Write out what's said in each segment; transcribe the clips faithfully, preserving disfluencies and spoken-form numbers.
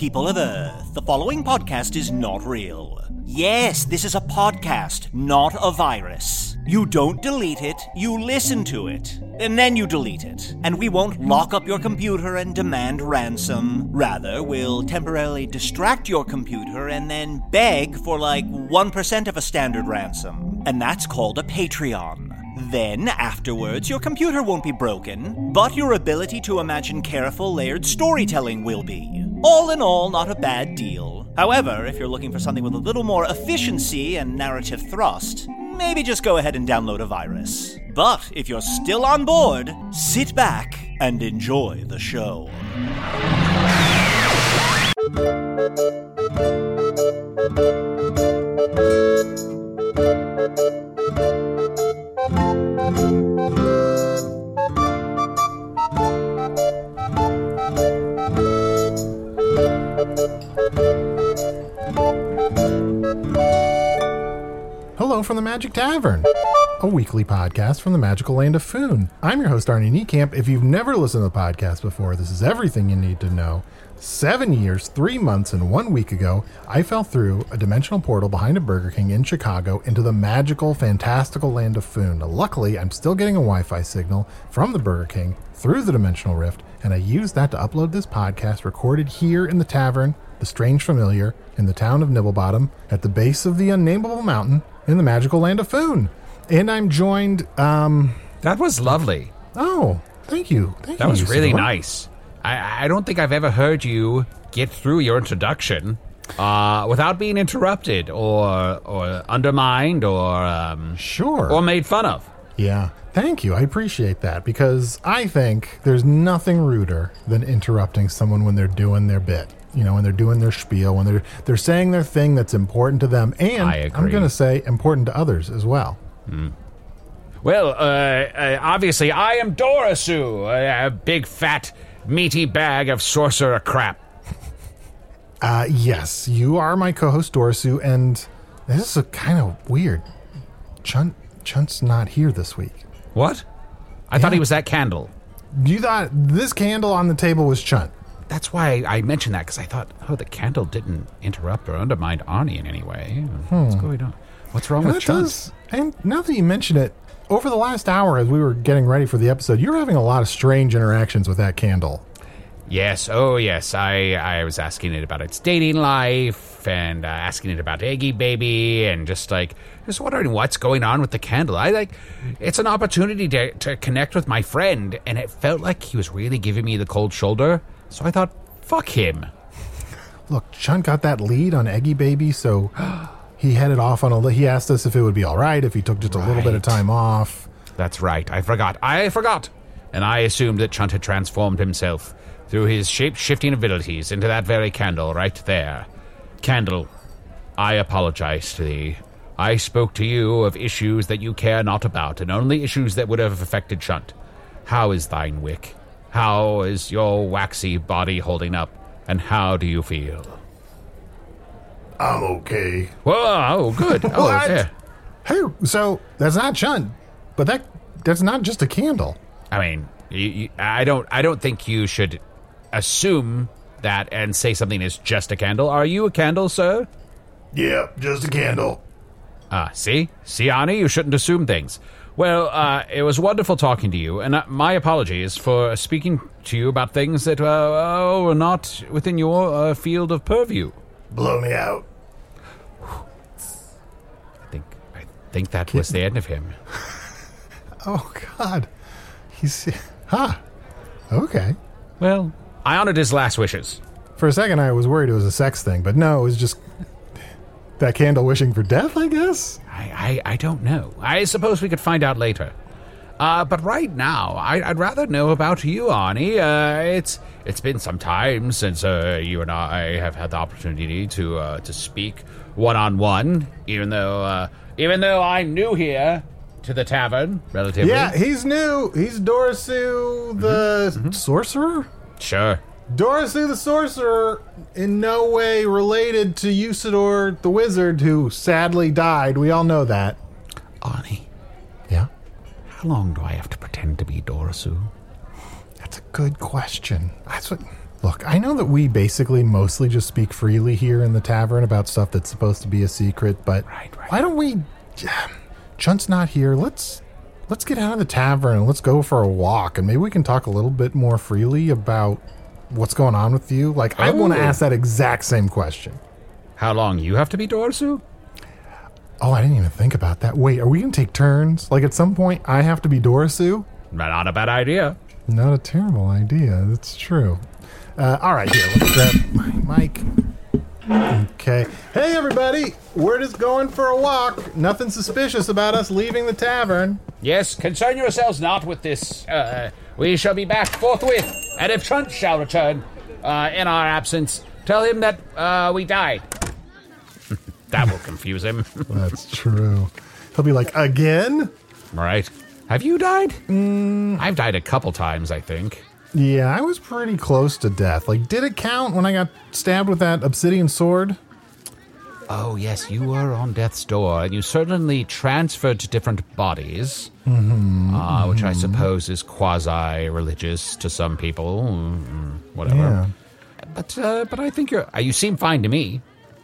People of Earth, the following podcast is not real. Yes, this is a podcast, not a virus. You don't delete it, you listen to it, and then you delete it. And we won't lock up your computer and demand ransom. Rather, we'll temporarily distract your computer and then beg for like one percent of a standard ransom. And that's called a Patreon. Then, afterwards, your computer won't be broken, but your ability to imagine careful, layered storytelling will be. All in all, not a bad deal. However, if you're looking for something with a little more efficiency and narrative thrust, maybe just go ahead and download a virus. But if you're still on board, sit back and enjoy the show. Hello from the Magic Tavern, a weekly podcast from the magical land of Foon. I'm your host, Arnie Niekamp. If you've never listened to the podcast before, this is everything you need to know. Seven years, three months, and one week ago, I fell through a dimensional portal behind a Burger King in Chicago into the magical, fantastical land of Foon. Luckily, I'm still getting a Wi-Fi signal from the Burger King through the dimensional rift, and I used that to upload this podcast recorded here in the tavern, The Strange Familiar, in the town of Nibblebottom, at the base of the unnameable mountain, in the magical land of Foon. And I'm joined, um... That was lovely. Oh, thank you. Thank that you, was really Usador. nice. I, I don't think I've ever heard you get through your introduction uh, without being interrupted or or undermined or... Um, Sure. Or made fun of. Yeah, thank you. I appreciate that, because I think there's nothing ruder than interrupting someone when they're doing their bit. You know, when they're doing their spiel, when they're they're saying their thing that's important to them, and I agree. I'm going to say important to others as well. Mm. Well, uh, uh, obviously, I am Dorasu, a, a big, fat, meaty bag of sorcerer crap. Uh, yes, you are my co-host, Dorasu, and this is a kind of weird. Chunt, Chunt's not here this week. What? I Yeah. thought he was that candle. You thought this candle on the table was Chunt. That's why I mentioned that, because I thought, oh, the candle didn't interrupt or undermine Arnie in any way. What's going on? What's wrong And with that Chunt? does, and now that you mention it, over the last hour as we were getting ready for the episode, you were having a lot of strange interactions with that candle. Yes, oh yes, I, I was asking it about its dating life, and uh, asking it about Eggy Baby, and just like, just wondering what's going on with the candle. I like, it's an opportunity to, to connect with my friend, and it felt like he was really giving me the cold shoulder, so I thought, fuck him. Look, Chunt got that lead on Eggy Baby, so he headed off on a, li- he asked us if it would be all right if he took just a little bit of Right. time off. That's right, I forgot, I forgot. And I assumed that Chunt had transformed himself through his shape-shifting abilities into that very candle right there. Candle, I apologize to thee. I spoke to you of issues that you care not about, and only issues that would have affected Chunt. How is thine wick? How is your waxy body holding up, and how do you feel? I'm okay. Whoa, oh, good. Oh, What? yeah. Hey, so that's not Chunt, but that that's not just a candle. I mean, you, you, I don't. I don't think you should assume that and say something is just a candle. Are you a candle, sir? Yep, just a candle. Ah, see? See, Ani, you shouldn't assume things. Well, uh, it was wonderful talking to you, and uh, my apologies for speaking to you about things that uh, uh, were not within your uh, field of purview. Blow me out. I think I think that was the end of him. Oh, God. He's... Huh. Okay. Well, I honored his last wishes. For a second, I was worried it was a sex thing, but no, it was just that candle wishing for death, I guess? I, I, I don't know. I suppose we could find out later. Uh, but right now, I, I'd rather know about you, Arnie. Uh, it's it's been some time since uh, you and I have had the opportunity to uh, to speak one on one. Even though uh, even though I'm new here to the tavern, relatively. Yeah, he's new. He's Dorasu the Mm-hmm. sorcerer? Sure. Dorasu the sorcerer, in no way related to Usador the wizard, who sadly died. We all know that. Arnie, Yeah? how long do I have to pretend to be Dorasu? That's a good question. That's what Look, I know that we basically mostly just speak freely here in the tavern about stuff that's supposed to be a secret, but Right, right. why don't we... Chunt's not here. Let's let's get out of the tavern and let's go for a walk, and maybe we can talk a little bit more freely about what's going on with you. Like, I want to Oh. ask that exact same question. How long you have to be Dorsu? Oh, I didn't even think about that. Wait, are we going to take turns? Like, at some point, I have to be Dorisu? Not a bad idea. Not a terrible idea. That's true. Uh, all right, here, let's grab my mic. Okay. Hey, everybody. We're just going for a walk. Nothing suspicious about us leaving the tavern. Yes, concern yourselves not with this. Uh, we shall be back forthwith, and if Chunt shall return uh, in our absence, tell him that uh, we died. That will confuse him. That's true. He'll be like, again? Right. Have you died? Mm. I've died a couple times, I think. Yeah, I was pretty close to death. Like, did it count when I got stabbed with that obsidian sword? Oh, yes, you were on death's door, and you certainly transferred to different bodies, Mm-hmm, uh, which mm-hmm. I suppose is quasi-religious to some people, mm, whatever. Yeah. But, uh, but I think you're... Uh, you seem fine to me.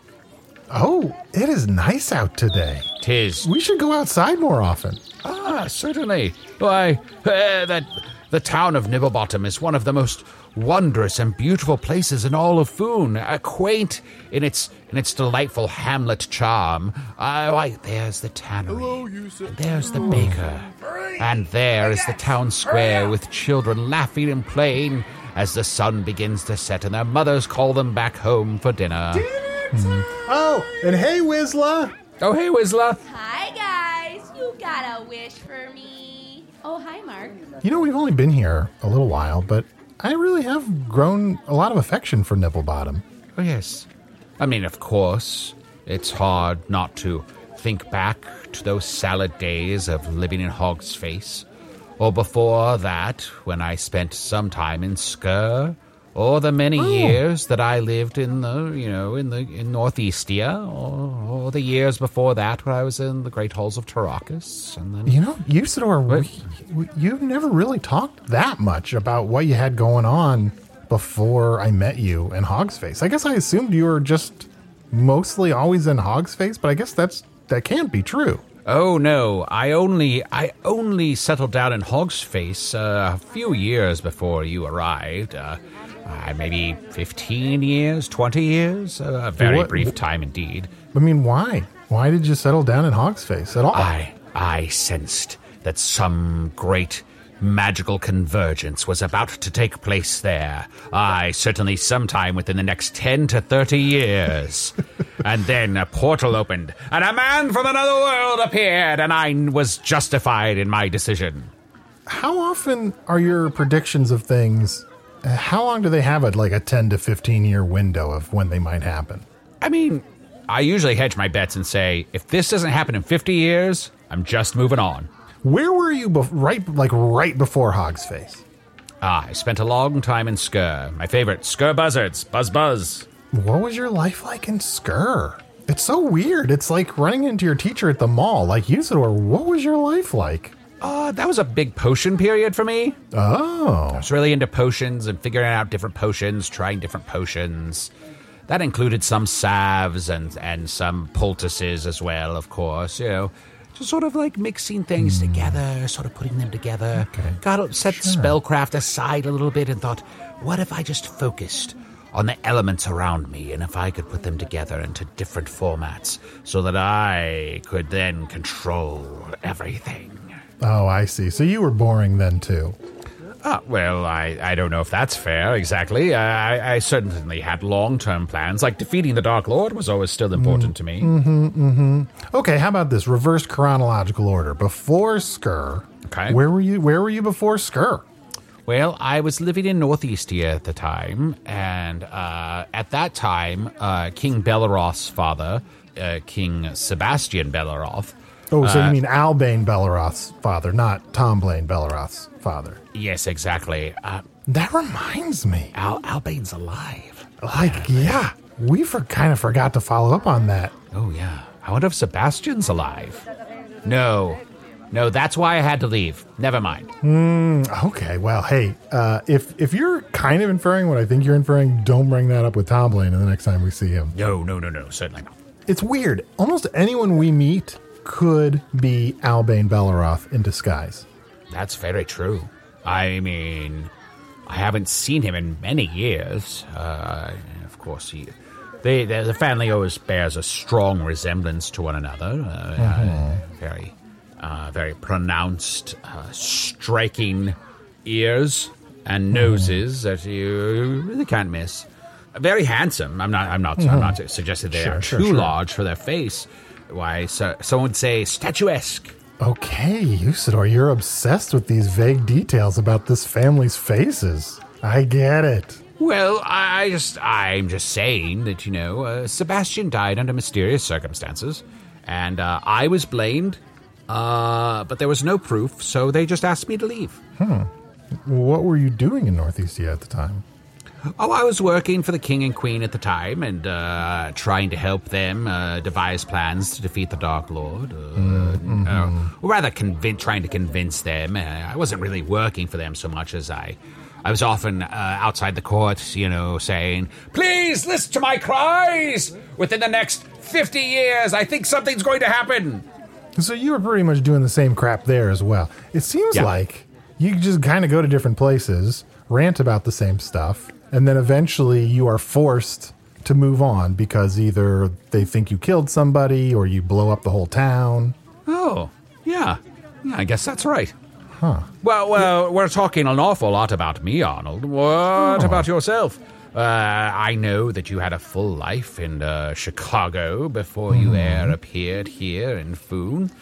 Oh, it is nice out today. Tis. We should go outside more often. Ah, certainly. Why, uh, that the town of Nibblebottom is one of the most wondrous and beautiful places in all of Foon. Uh, quaint in its in its delightful hamlet charm. Uh, why, there's the tannery. Hello, you and there's the baker. And there is the town square with children laughing and playing as the sun begins to set and their mothers call them back home for dinner. Mm. Oh, and hey, Whistler. Oh, hey, Whistler. Hi, guys. You got a wish for me. Oh, hi, Mark. You know, we've only been here a little while, but I really have grown a lot of affection for Nibblebottom. Oh, yes. I mean, of course, it's hard not to think back to those salad days of living in Hog's Face, or before that, when I spent some time in Skur, or the many Oh. years that I lived in the, you know, in the in Northeastia, or, or the years before that when I was in the Great Halls of Tarakas, and then... You know, Usador, What? we, we, you've never really talked that much about what you had going on before I met you in Hog's Face. I guess I assumed you were just mostly always in Hog's Face, but I guess that's that can't be true. Oh no, I only I only settled down in Hog's Face uh, a few years before you arrived. Uh, uh, maybe fifteen years, twenty years? Uh, a very What- brief time indeed. I mean, why? Why did you settle down in Hog's Face at all? I I sensed that some great magical convergence was about to take place there. I certainly sometime within the next ten to thirty years. And then a portal opened, and a man from another world appeared, and I was justified in my decision. How often are your predictions of things, uh, how long do they have at like a ten to fifteen year window of when they might happen? I mean, I usually hedge my bets and say, if this doesn't happen in fifty years, I'm just moving on. Where were you bef- right, like right before Hog's Face? Ah, I spent a long time in Skur. My favorite, Skur Buzzards. Buzz Buzz. What was your life like in Skur? It's so weird. It's like running into your teacher at the mall. Like, Usador, what was your life like? Uh, that was a big potion period for me. Oh. I was really into potions and figuring out different potions, trying different potions. That included some salves and, and some poultices as well, of course, you know. Just sort of like mixing things mm. together, sort of putting them together. Okay. Got set Sure. spellcraft aside a little bit and thought, what if I just focused on the elements around me and if I could put them together into different formats so that I could then control everything. Oh, I see. So you were boring then, too. Ah, well, I, I don't know if that's fair, exactly. I, I certainly had long-term plans, like defeating the Dark Lord was always still important mm, to me. Mm-hmm, mm-hmm. Okay, how about this? Reverse chronological order. Before Skur, okay. where were you Where were you before Skur? Well, I was living in Northeastia at the time, and uh, at that time, uh, King Belleroth's father, uh, King Sebastian Belleroth... Oh, so uh, you mean Albane Belleroth's father, not Tom Blaine Belleroth's father. Yes, exactly. Uh, that reminds me. Al- Albane's alive. Like, yeah, we for, kind of forgot to follow up on that. Oh, yeah. I wonder if Sebastian's alive. No. No, that's why I had to leave. Never mind. Mm, okay, well, hey, uh, if if you're kind of inferring what I think you're inferring, don't bring that up with Tom Blaine the next time we see him. No, no, no, no, certainly not. It's weird. Almost anyone we meet could be Albane Belleroth in disguise. That's very true. I mean, I haven't seen him in many years. Uh, of course, he, they, they, the family always bears a strong resemblance to one another. Uh, mm-hmm. uh, very, uh, very pronounced, uh, striking ears and noses mm. that you really can't miss. Very handsome. I'm not. I'm not. Mm-hmm. I'm not suggesting they sure, are sure, too sure. large for their face. Why? So, someone would say statuesque. Okay, Usidore, you're obsessed with these vague details about this family's faces. I get it. Well, I just, I'm just saying that, you know, uh, Sebastian died under mysterious circumstances, and uh, I was blamed, uh, but there was no proof, so they just asked me to leave. Hmm. What were you doing in Northeastia at the time? Oh, I was working for the king and queen at the time and uh, trying to help them uh, devise plans to defeat the Dark Lord. Uh, mm-hmm. uh, or rather, convin- trying to convince them. Uh, I wasn't really working for them so much as I... I was often uh, outside the court, you know, saying, "Please listen to my cries! Within the next fifty years, I think something's going to happen." So you were pretty much doing the same crap there as well. It seems yeah. like you just kind of go to different places, rant about the same stuff, and then eventually you are forced to move on because either they think you killed somebody or you blow up the whole town. Oh, yeah. Yeah, I guess that's right. Huh. Well, well, we're talking an awful lot about me, Arnold. What oh. about yourself? Uh, I know that you had a full life in uh, Chicago before you mm. ever appeared here in Foon.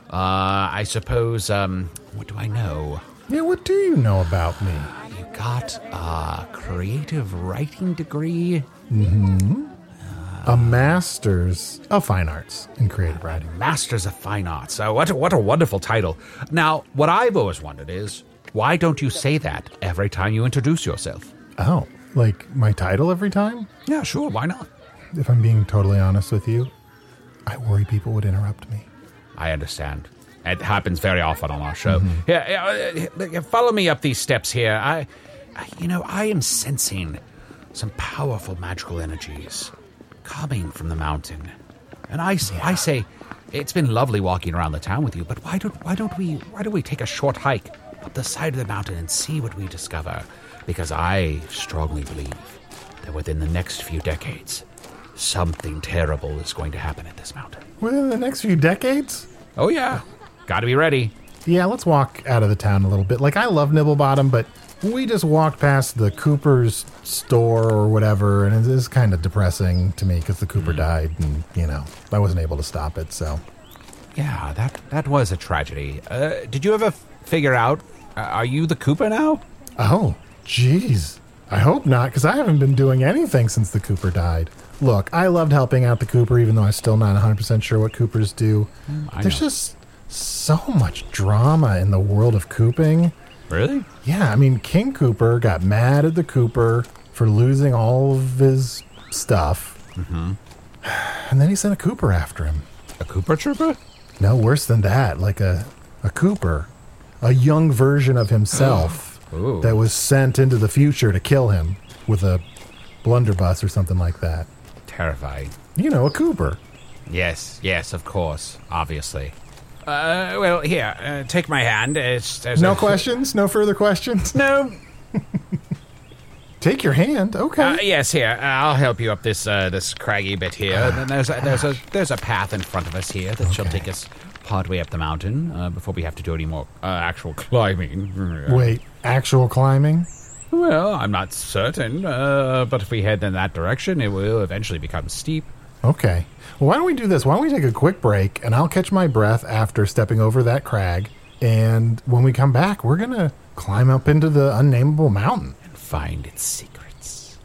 Uh, I suppose, um, what do I know? Yeah, what do you know about me? You got a creative writing degree? Mm-hmm. Uh, a master's of fine arts in creative writing. Masters of fine arts. Uh, what, a, what a wonderful title. Now, what I've always wondered is, why don't you say that every time you introduce yourself? Oh, like my title every time? Yeah, sure, why not? If I'm being totally honest with you, I worry people would interrupt me. I understand. It happens very often on our show. Mm-hmm. Yeah, uh, follow me up these steps here. I, I, you know, I am sensing some powerful magical energies coming from the mountain, and I, yeah. I say, it's been lovely walking around the town with you. But why don't, why don't we, why don't we take a short hike up the side of the mountain and see what we discover? Because I strongly believe that within the next few decades, something terrible is going to happen at this mountain. Within the next few decades? Oh yeah. Gotta be ready. Yeah, let's walk out of the town a little bit. Like, I love Nibblebottom, but we just walked past the Cooper's store or whatever, and it is kind of depressing to me because the Cooper mm. died, and, you know, I wasn't able to stop it, so. Yeah, that, that was a tragedy. Uh, did you ever f- figure out, uh, are you the Cooper now? Oh, jeez. I hope not, because I haven't been doing anything since the Cooper died. Look, I loved helping out the Cooper, even though I'm still not one hundred percent sure what Coopers do. Mm, There's know. just so much drama in the world of cooping. Really? Yeah, I mean, King Cooper got mad at the Cooper for losing all of his stuff. Mm-hmm. And then he sent a Cooper after him. A Cooper Trooper? No, worse than that. Like a, a Cooper. A young version of himself that was sent into the future to kill him with a blunderbuss or something like that. Terrifying. You know, a Cooper. Yes, yes, of course, obviously. Uh, well, here, uh, take my hand. It's, no a, questions? No further questions? No. Take your hand, okay. Uh, yes, here, I'll help you up this uh, this craggy bit here. Uh, then there's a, there's a there's a path in front of us here that okay. shall take us partway up the mountain uh, before we have to do any more uh, actual climbing. Wait, actual climbing? Well, I'm not certain, uh, but if we head in that direction, it will eventually become steep. Okay. Well, why don't we do this? Why don't we take a quick break, and I'll catch my breath after stepping over that crag, and when we come back, we're going to climb up into the unnameable mountain. And find its secrets.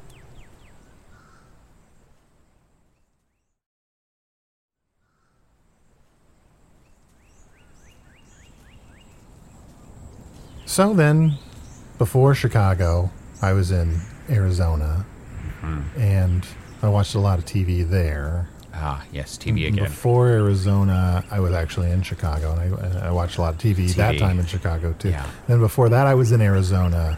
So then, before Chicago, I was in Arizona, mm-hmm. and I watched a lot of T V there. Ah, yes, T V again. Before Arizona, I was actually in Chicago, and I, and I watched a lot of T V, T V. that time in Chicago, too. Yeah. Then before that, I was in Arizona.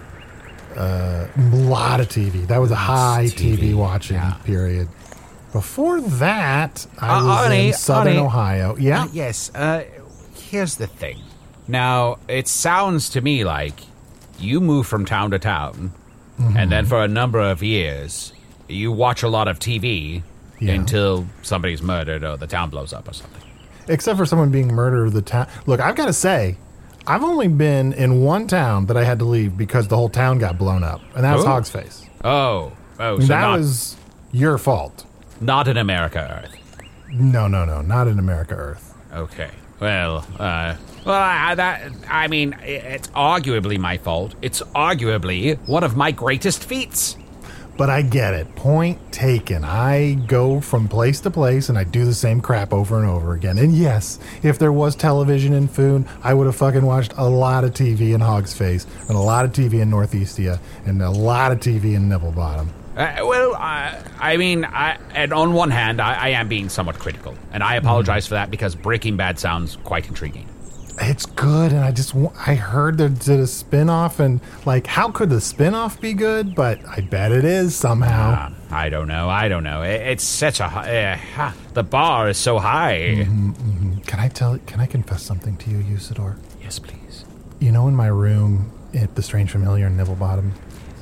Uh, a lot of T V. That was a high T V, T V watching yeah. period. Before that, I Uh, was Arnie, in Southern Arnie. Ohio. Yeah? Uh, yes, uh, here's the thing. Now, it sounds to me like you move from town to town, Mm-hmm. and then for a number of years, you watch a lot of T V Yeah. until somebody's murdered or the town blows up or something. Except for someone being murdered of the town. Look, I've got to say, I've only been in one town that I had to leave because the whole town got blown up, and that was Oh. Hogs Face. Oh, oh, so And that not, was your fault. not in America, Earth. No, no, no, not in America Earth. Okay. Well, uh, well, I, that, I mean, it's arguably my fault. It's arguably one of my greatest feats. But I get it. Point taken. I go from place to place and I do the same crap over and over again. And yes, if there was television in Foon, I would have fucking watched a lot of T V in Hogs Face, and a lot of T V in Northeastia, and a lot of T V in Nibble Bottom. Uh, well, uh, I mean, I, and on one hand, I, I am being somewhat critical, and I apologize for that because Breaking Bad sounds quite intriguing. It's good, and I just wa- I heard there did a spin-off, and like, how could the spin-off be good? But I bet it is somehow. Uh, I don't know. I don't know. It, it's such a hi- uh, ha, the bar is so high. Mm-hmm. Can I tell? Can I confess something to you, Usador? Yes, please. You know, in my room at the Strange Familiar in Nibble Bottom,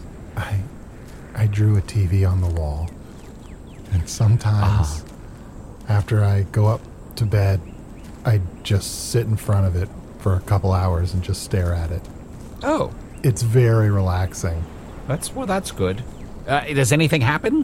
I I drew a T V on the wall, and sometimes after I go up to bed, I just sit in front of it for a couple hours and just stare at it. Oh, It's very relaxing. that's well. That's good. Uh, does anything happen?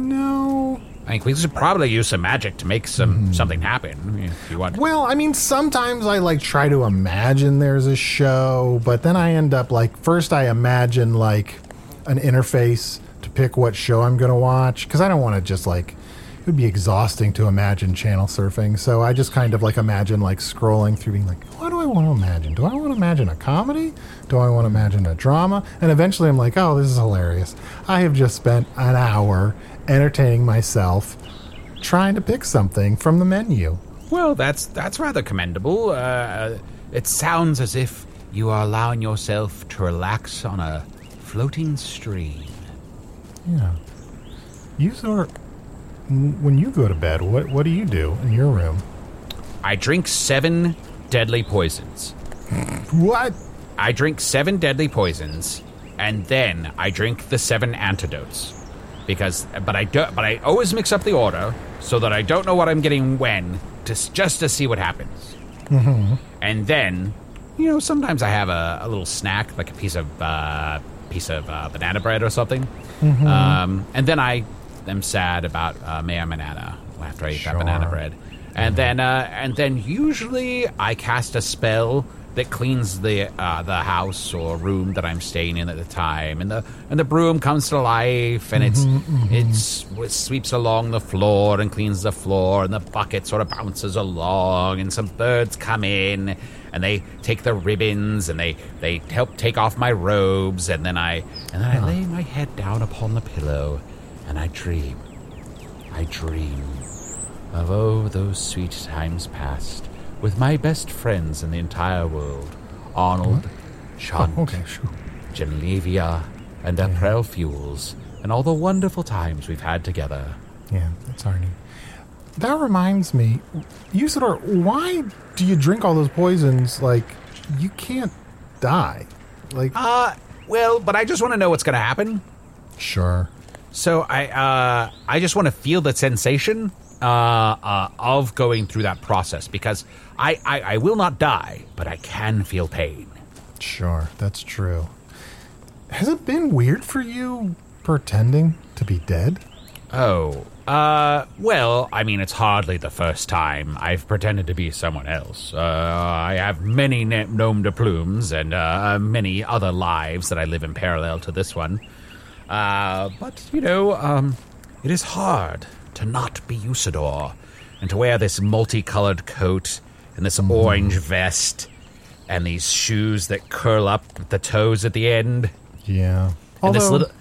No. I think we should probably use some magic to make some something happen. If you want. Well, I mean, sometimes I like try to imagine there's a show, but then I end up like, first I imagine like an interface to pick what show I'm going to watch, because I don't want to just like, it would be exhausting to imagine channel surfing. So I just kind of like imagine like scrolling through being like, what do I want to imagine? Do I want to imagine a comedy? Do I want to imagine a drama? And eventually I'm like, oh, this is hilarious. I have just spent an hour entertaining myself trying to pick something from the menu. Well, that's that's rather commendable. Uh, it sounds as if you are allowing yourself to relax on a floating stream. Yeah. You sort when you go to bed, what what do you do in your room? I drink seven deadly poisons. What? I drink seven deadly poisons, and then I drink the seven antidotes. Because, but I do, but I always mix up the order so that I don't know what I'm getting when, to, just to see what happens. Mm-hmm. And then, you know, sometimes I have a, a little snack, like a piece of uh, piece of uh, banana bread or something. Mm-hmm. Um, and then I am sad about uh, Mayor Banana after I eat Sure. that banana bread. And then, uh, and then usually I cast a spell that cleans the uh, the house or room that I'm staying in at the time, and the and the broom comes to life, and it's it's it sweeps along the floor and cleans the floor, and the bucket sort of bounces along, and some birds come in, and they take the ribbons, and they they help take off my robes, and then I and then I lay my head down upon the pillow, and I dream, I dream of oh those sweet times past. With my best friends in the entire world, Arnold, Chunt, Oh, okay, sure. Genlevia, and April Fuels, and all the wonderful times we've had together. Yeah, that's Arnie. That reminds me, Usador, why do you drink all those poisons? Like, you can't die. Like, Uh, well, but I just want to know what's going to happen. sure. So I, uh, I just want to feel the sensation uh, uh, of going through that process, because I, I, I will not die, but I can feel pain. Sure, that's true. Has it been weird for you pretending to be dead? Oh, uh, well, I mean, it's hardly the first time I've pretended to be someone else. Uh, I have many ne- nom de plumes and uh, many other lives that I live in parallel to this one. Uh, but, you know, um, it is hard to not be Usador and to wear this multicolored coat and this mm. orange vest and these shoes that curl up at the toes at the end. Yeah. And this Although, little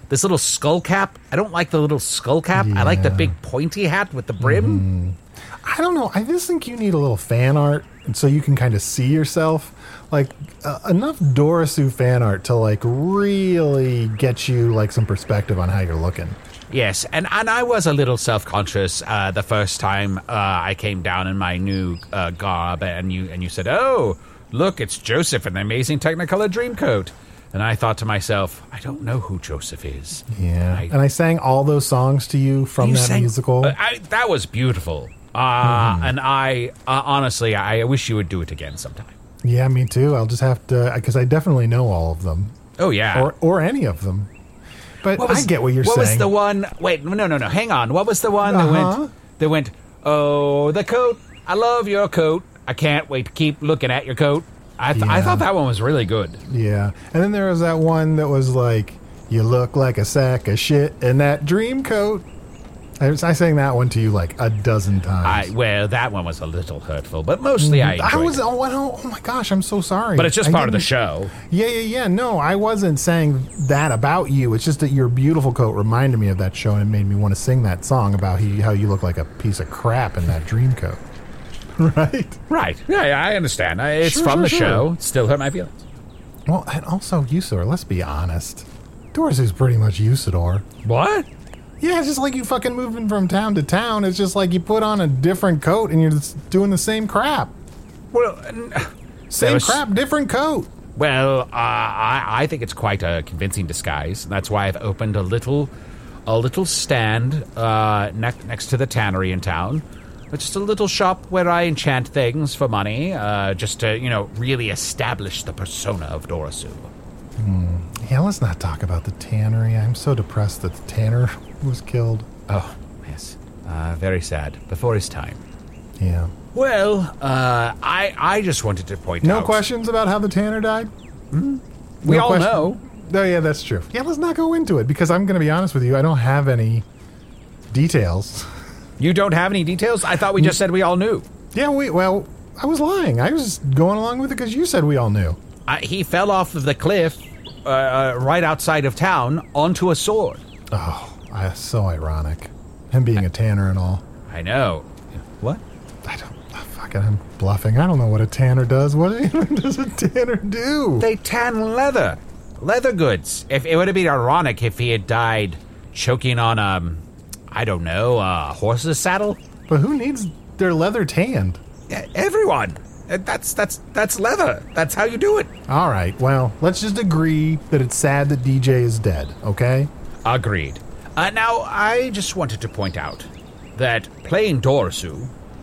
this little skull cap. I don't like the little skull cap. I like the Yeah. big pointy hat with the brim. Mm. I don't know. I just think you need a little fan art so you can kind of see yourself. Like, uh, enough Dorisu fan art to, like, really get you, like, some perspective on how you're looking. Yes, and, and I was a little self-conscious uh, the first time uh, I came down in my new uh, garb, and you and you said, "Oh, look, it's Joseph in the Amazing Technicolor Dreamcoat." And I thought to myself, I don't know who Joseph is. Yeah. I- and I sang all those songs to you from You that sang- musical. Uh, I, that was beautiful. Uh, mm-hmm. And I, uh, honestly, I wish you would do it again sometime. Yeah, me too. I'll just have to, because I definitely know all of them. Oh, yeah. Or or any of them. But What was- I get what you're what saying. was the one? Wait, no, no, no. Hang on. What was the one that Uh-huh. went? That went. Oh, the coat. I love your coat. I can't wait to keep looking at your coat. I th- I Yeah. thought that one was really good. Yeah. And then there was that one that was like, you look like a sack of shit in that dream coat. I, was, I sang that one to you like a dozen I times. well, that one was a little hurtful, but mostly I enjoyed I was, it. oh, oh, oh my gosh, I'm so sorry. But it's just I part of the didn't- show. Yeah, yeah, yeah. No, I wasn't saying that about you. It's just that your beautiful coat reminded me of that show and it made me want to sing that song about he, how you look like a piece of crap in that dream coat. Right? Right. Yeah, yeah, I understand. I- It's Sure, from sure, the sure. show. It still hurt my feelings. Well, and also Usador, let's be honest. Dorisu's pretty much Usador. What? Yeah, it's just like you fucking moving from town to town. It's just like you put on a different coat and you're just doing the same crap. Well, n- Same was- crap, different coat. Well, uh, I, I think it's quite a convincing disguise. That's why I've opened a little, a little stand uh, ne- next to the tannery in town. It's just a little shop where I enchant things for money, uh, just to you know really establish the persona of Dorisu. Yeah, let's not talk about the tannery. I'm so depressed that the tanner was killed. Oh, yes, uh, very sad. Before his time. Yeah. Well, uh, I I just wanted to point No out. questions about how the tanner died? We No all question- know. Oh, yeah, that's true. Yeah, let's not go into it because I'm going to be honest with you. I don't have any details. You don't have any details? I thought we just said we all knew. Yeah, we, well, I was lying. I was just going along with it because you said we all knew. I, he fell off of the cliff uh, uh, right outside of town onto a sword. Oh, I, so ironic. Him being a tanner and all. I know. What? I don't, oh, fuck it, I'm bluffing. I don't know what a tanner does. What even does a tanner do? They tan leather. Leather goods. If it would have been ironic if he had died choking on, um, I don't know, a horse's saddle. But who needs their leather tanned? Yeah, everyone. Uh, That's that's that's leather. That's how you do it. All right, well, let's just agree that it's sad that D J is dead, okay? Agreed. Uh, now, I just wanted to point out that playing Dorisu,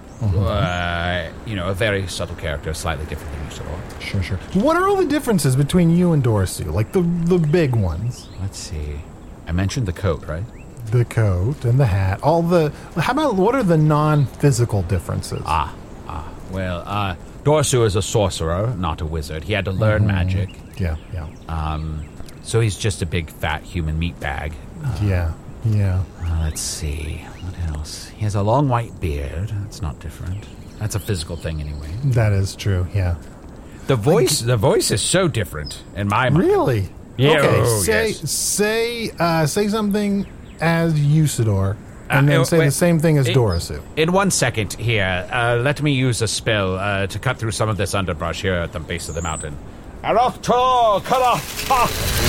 uh, you know, a very subtle character, slightly different than Usador. Sure, sure. What are all the differences between you and Dorisu? Like the the big ones? Let's see. I mentioned the coat, right? The coat and the hat. All the. How about what are the non-physical differences? Ah, ah. Well, uh, Dorisu is a sorcerer, not a wizard. He had to learn magic. Yeah, yeah, Um, so he's just a big fat human meat bag. yeah, yeah. Uh, let's see. What else? He has a long white beard. That's not different. That's a physical thing anyway. That is true. Yeah. The voice, the voice is so different in my mind. Really? Yeah, Okay. oh, say yes. say uh, say something as Usador, and Uh, then uh, say wait. the same thing as It- Dorisu. In one second here, uh, let me use a spell uh, to cut through some of this underbrush here at the base of the mountain. Arokto, Karata.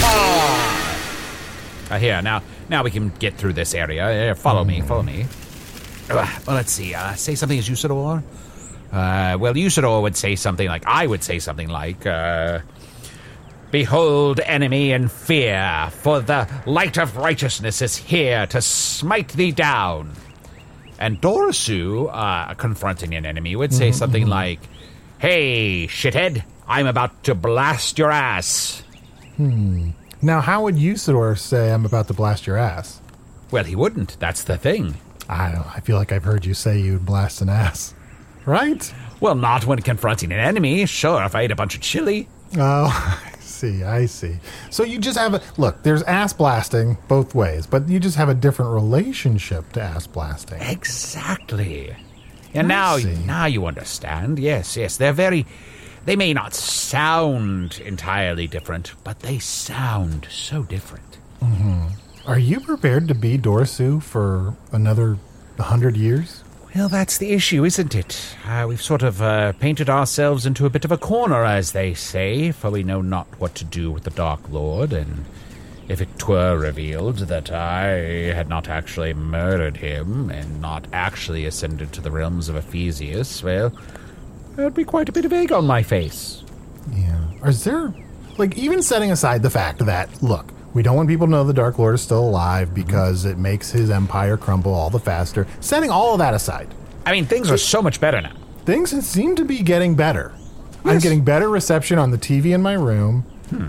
Uh, here, now now we can get through this area. Here, follow me, follow me. Uh, well, let's see. Uh, say something as Usador. Uh, well, Usador would say something like, I would say something like, uh, Behold, enemy, and fear, for the light of righteousness is here to smite thee down. And Dorisu, uh, confronting an enemy, would say something like, Hey, shithead, I'm about to blast your ass. Now, how would Usador say, "I'm about to blast your ass"? Well, he wouldn't. That's the thing. I don't. I feel like I've heard you say you'd blast an ass, right? Well, not when confronting an enemy. Sure, if I ate a bunch of chili. Oh, I see. I see. So you just have a look. There's ass blasting both ways, but you just have a different relationship to ass blasting. Exactly. And I now, see. now you understand. Yes, yes. They're very... They may not sound entirely different, but they sound so different. Are you prepared to be Dorisu for another hundred years? Well, that's the issue, isn't it? Uh, we've sort of uh, painted ourselves into a bit of a corner, as they say, for we know not what to do with the Dark Lord, and if it were revealed that I had not actually murdered him and not actually ascended to the realms of Ephesius, well, there'd be quite a bit of egg on my face. Yeah. Is there, like, even setting aside the fact that, look, we don't want people to know the Dark Lord is still alive because it makes his empire crumble all the faster. Setting all of that aside. I mean, things are so much better now. Things seem to be getting better. Yes. I'm getting better reception on the T V in my room. Hmm.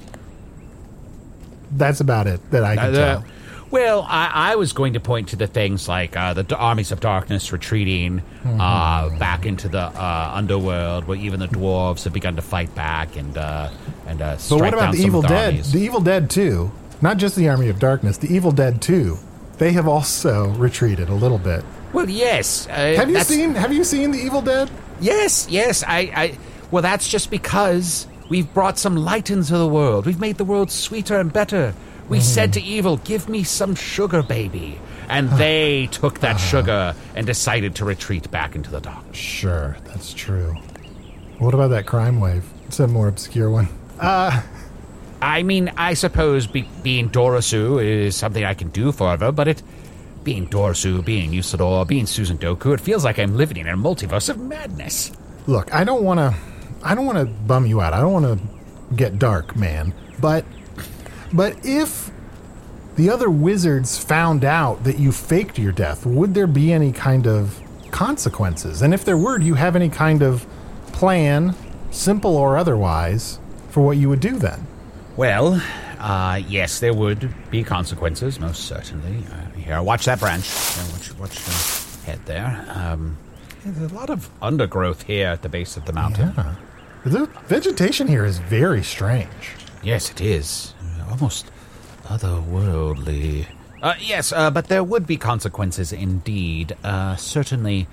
That's about it that I can Uh, tell. the- Well, I, I was going to point to the things like uh, the d- armies of darkness retreating Mm-hmm. uh, back into the uh, underworld, where even the dwarves have begun to fight back and uh, and uh, But strike what about down the some Evil of the Dead? armies. The Evil Dead two, not just the Army of Darkness, the Evil Dead two, they have also retreated a little bit. Well, yes. Uh, Have you that's- seen Have you seen the Evil Dead? Yes, yes. I, I. Well, that's just because we've brought some light into the world. We've made the world sweeter and better. We said to evil, "Give me some sugar, baby," and they took that sugar and decided to retreat back into the dark. Sure, that's true. What about that crime wave? It's a more obscure one. Uh, I mean, I suppose be, being Dorisu is something I can do forever, but it, being Dorisu, being Usador, being Susan Doku, it feels like I'm living in a multiverse of madness. look, I don't want to, I don't want to bum you out. I don't want to get dark, man. But, but if the other wizards found out that you faked your death, would there be any kind of consequences? And if there were, do you have any kind of plan, simple or otherwise, for what you would do then? Well, uh, yes, there would be consequences, most certainly. Uh, here, watch that branch. Here, watch, watch the head there. Um, there's a lot of undergrowth here at the base of the mountain. Yeah. The vegetation here is very strange. Yes, it is. Almost otherworldly. Uh, yes, uh, but there would be consequences indeed. Uh, certainly,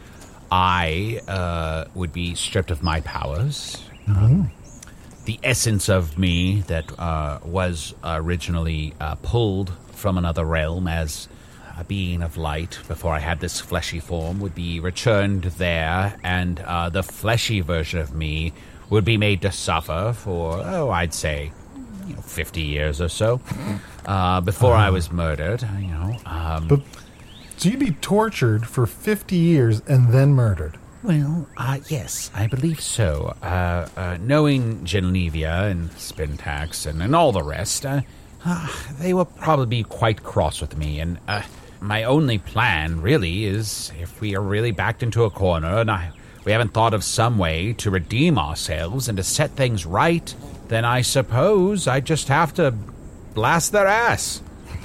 I uh, would be stripped of my powers. Um, the essence of me that uh, was originally uh, pulled from another realm as a being of light before I had this fleshy form would be returned there, and uh, the fleshy version of me would be made to suffer for, oh, I'd say, you know, fifty years or so, uh, before I was murdered, you know. Um, But so you'd be tortured for fifty years and then murdered. Well, uh, yes, I believe so. Uh, uh, knowing Genevia and Spintax and, and all the rest, uh, uh, they will probably be quite cross with me, and uh, my only plan, really, is if we are really backed into a corner and I, we haven't thought of some way to redeem ourselves and to set things right, then I suppose I just have to blast their ass.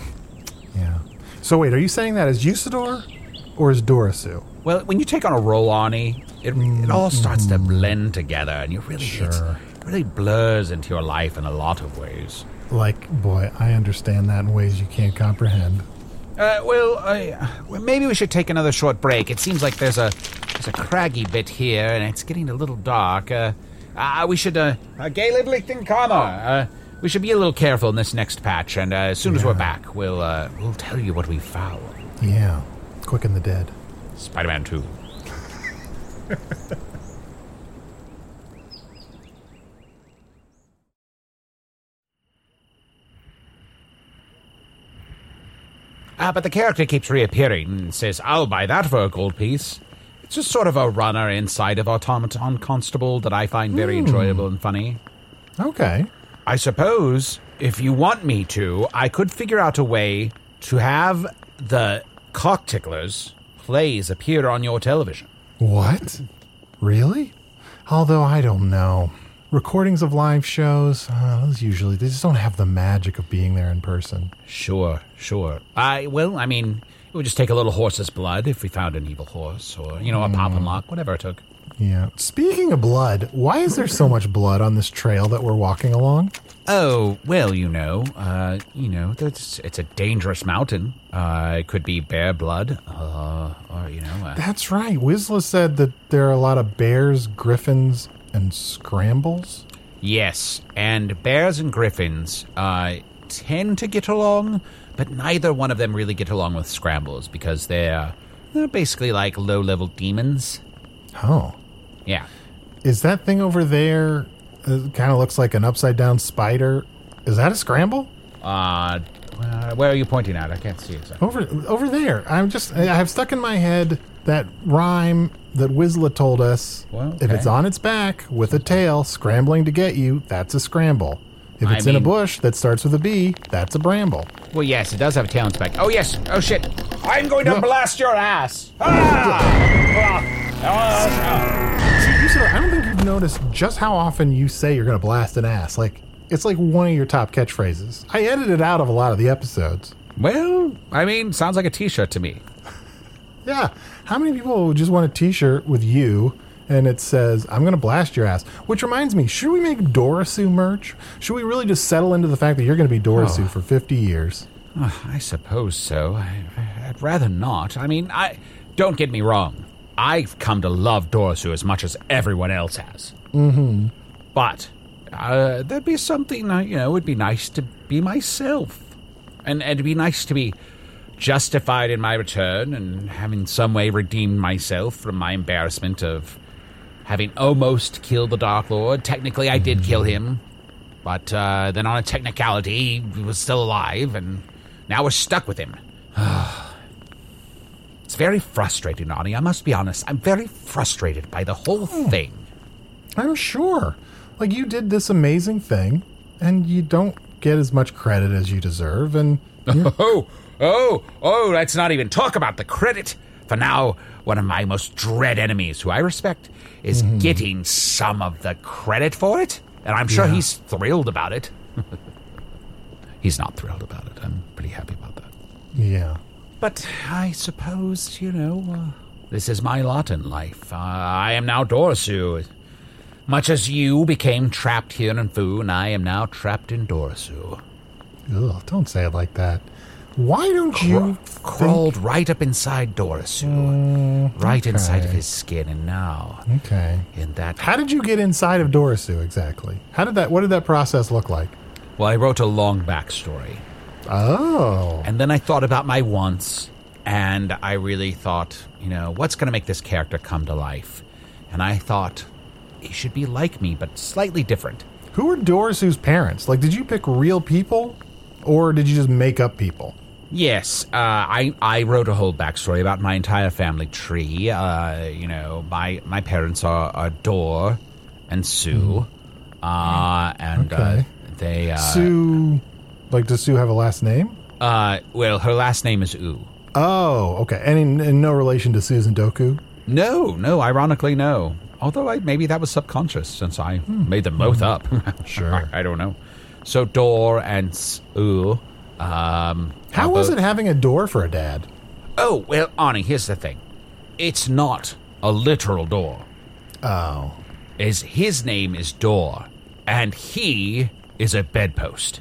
Yeah. So wait, are you saying that as Usador or as Dorisu? Well, when you take on a role, Arnie, it, it all starts to blend together, and you really Sure. it really blurs into your life in a lot of ways. Like, boy, I understand that in ways you can't comprehend. Uh, well, I, well, maybe we should take another short break. It seems like there's a there's a craggy bit here, and it's getting a little dark. Uh, uh, we should, uh, uh Caleb Lichtenkammer, uh, we should be a little careful in this next patch, and uh, as soon as Yeah. we're back, we'll uh, we'll tell you what we found. Yeah. Quicken the dead. Spider-Man two. Ah, but the character keeps reappearing and says, "I'll buy that for a gold piece." It's just sort of a runner inside of Automaton Constable that I find very enjoyable and funny. Okay. I suppose, if you want me to, I could figure out a way to have the Cock Ticklers plays appear on your television. What? Really? Although I don't know. Recordings of live shows, uh, those usually, they just don't have the magic of being there in person. Sure, sure. I, well, I mean, it would just take a little horse's blood if we found an evil horse, or, you know, a pop and lock, whatever it took. Yeah. Speaking of blood, why is there so much blood on this trail that we're walking along? Oh, well, you know, uh, you know, it's, it's a dangerous mountain. Uh, it could be bear blood, uh, or, you know... Uh, That's right. Wizla said that there are a lot of bears, griffins, and scrambles. yes, and bears and griffins, uh, tend to get along, but neither one of them really get along with Scrambles because they're, they're basically like low-level demons. Oh. Yeah. Is that thing over there, it kind of looks like an upside-down spider? Is that a Scramble? Uh, uh, where are you pointing at? I can't see exactly. Over over there. I'm just, I have stuck in my head that rhyme that Wizla told us. Well, okay. If it's on its back with a tail scrambling to get you, that's a Scramble. If it's I in a mean- bush that starts with a B, that's a Bramble. Well, yes, it does have a tail on its back. Oh, yes. Oh, shit. I'm going to No. blast your ass. Ah! See, you said, I don't think you've noticed just how often you say you're going to blast an ass. Like, it's like one of your top catchphrases. I edited out of a lot of the episodes. Well, I mean, sounds like a t-shirt to me. Yeah. How many people would just want a t-shirt with you and it says, I'm going to blast your ass? Which reminds me, should we make Dorisu merch? Should we really just settle into the fact that you're going to be Dorisu Oh. for fifty years? Uh, I suppose so. I, I'd rather not. I mean, I don't get me wrong. I've come to love Dorisu as much as everyone else has. Mm-hmm. But uh, there'd be something, uh, you know, it'd be nice to be myself. And, and it'd be nice to be justified in my return and having some way redeemed myself from my embarrassment of having almost killed the Dark Lord. Technically, I did kill him. But uh, then on a technicality, he was still alive, and now we're stuck with him. It's very frustrating, Ani. I must be honest. I'm very frustrated by the whole thing. I'm sure. Like, you did this amazing thing, and you don't get as much credit as you deserve, and... Oh, oh, oh, let's not even talk about the credit. For now, one of my most dread enemies, who I respect, is mm-hmm. getting some of the credit for it. And I'm sure yeah. he's thrilled about it. He's not thrilled about it. I'm pretty happy about that. Yeah. But I suppose, you know, uh, this is my lot in life. Uh, I am now Dorisu. Much as you became trapped here in Foon, I am now trapped in Dorisu. Ugh, don't say it like that. Why don't you... Cra- crawled right up inside Dorisu. Mm, right okay. inside of his skin, and now... Okay. In that... How did you get inside of Dorisu, exactly? How did that... What did that process look like? Well, I wrote a long backstory. Oh. And then I thought about my wants, and I really thought, you know, what's going to make this character come to life? And I thought, he should be like me, but slightly different. Who were Dorisu's parents? Like, did you pick real people, or did you just make up people? Yes, uh, I I wrote a whole backstory about my entire family tree. Uh, you know, my my parents are, are Dor and Sue, mm. uh, and okay. uh, they uh, Sue. Like, does Sue have a last name? Uh, well, her last name is U. Oh, okay, and in, in no relation to Susan Doku? No, no. Ironically, no. Although I, maybe that was subconscious since I hmm. made them both hmm. up. Sure, I, I don't know. So Dor and U. Um, How was it having a door for a dad? Oh, well, Ani, here's the thing. It's not a literal door. Oh. Is his name is Dor, and he is a bedpost.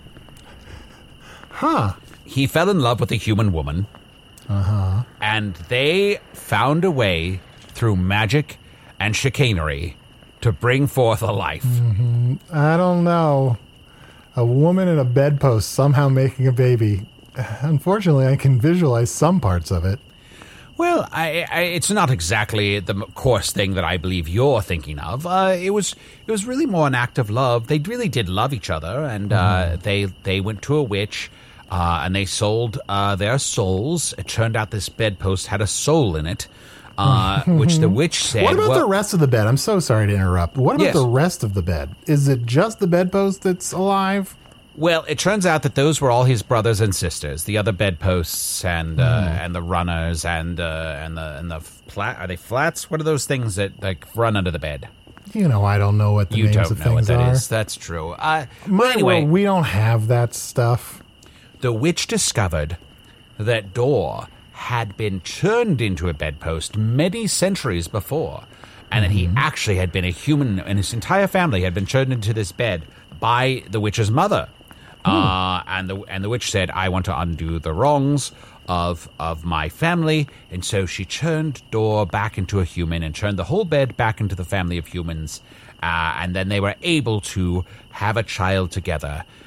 Huh. He fell in love with a human woman. Uh-huh. And they found a way through magic and chicanery to bring forth a life. Mm-hmm. I don't know. A woman and a bedpost somehow making a baby. Unfortunately, I can visualize some parts of it. Well, I, I, it's not exactly the coarse thing that I believe you're thinking of. Uh, it was it was really more an act of love. They really did love each other, and uh, mm. they they went to a witch, uh, and they sold uh, their souls. It turned out this bedpost had a soul in it, uh, which the witch said... What about well, the rest of the bed? I'm so sorry to interrupt. What about yes. the rest of the bed? Is it just the bedpost that's alive? Well, it turns out that those were all his brothers and sisters, the other bedposts and uh, mm. and the runners and uh, and the and the flat. Are they flats? What are those things that like run under the bed? You know, I don't know what the you names don't of know things what that are. is. That's true. Uh, My, anyway, well, we don't have that stuff. The witch discovered that Dor had been turned into a bedpost many centuries before, and mm-hmm. that he actually had been a human, and his entire family had been turned into this bed by the witch's mother. Uh, and the and the witch said, I want to undo the wrongs of of my family. And so she turned Dor back into a human and turned the whole bed back into the family of humans. Uh, and then they were able to have a child together.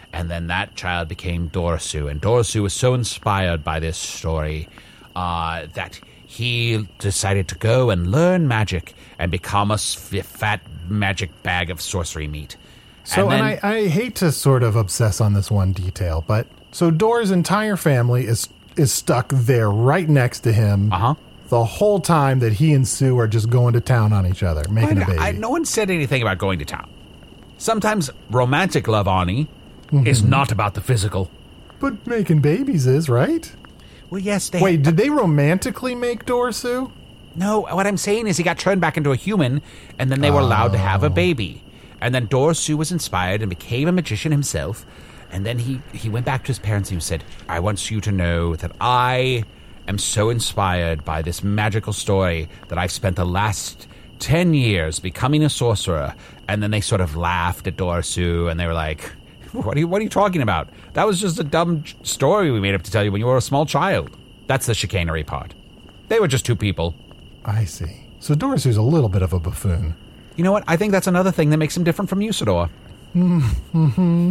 And then that child became Dorsu. And Dorsu was so inspired by this story uh, that he decided to go and learn magic and become a f- fat magic bag of sorcery meat. So, and, then, and I, I hate to sort of obsess on this one detail, but so Dor's entire family is is stuck there right next to him uh-huh. the whole time that he and Sue are just going to town on each other, making I, a baby. I, no one said anything about going to town. Sometimes romantic love, Arnie, mm-hmm. is not about the physical. But making babies is, right? Well, yes, they... Wait, did they romantically make Dorsu? No, what I'm saying is he got turned back into a human, and then they were oh. allowed to have a baby. And then Dorsu was inspired and became a magician himself. And then he, he went back to his parents and he said, I want you to know that I am so inspired by this magical story that I've spent the last ten years becoming a sorcerer. And then they sort of laughed at Dorsu and they were like, what are you, what are you talking about? That was just a dumb story we made up to tell you when you were a small child. That's the chicanery part. They were just two people. I see. So Dorsu's a little bit of a buffoon. You know what? I think that's another thing that makes him different from Usador. Mm-hmm.